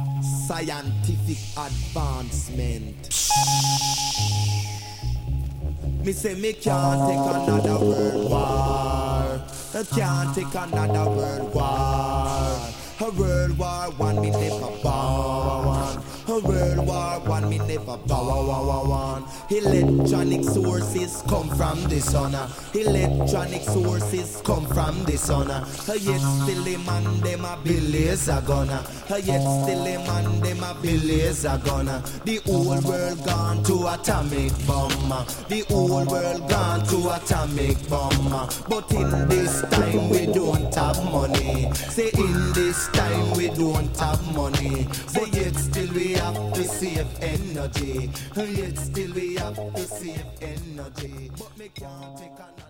Scientific advancement. Me say me can't take another world war. I can't take another world war. A world war one me never born. A world war one me never born. Electronic sources come from the sun. Electronic sources come from the sun. Yet still the man them a billions a gonna. Yet still the man them a billions a gonna. The whole world gone to atomic bomb. The whole world gone to atomic bomb. But in this time we don't have money. Say in this time we don't have money. Say yet still we have to save energy. Yet still we have to save energy. But me can't take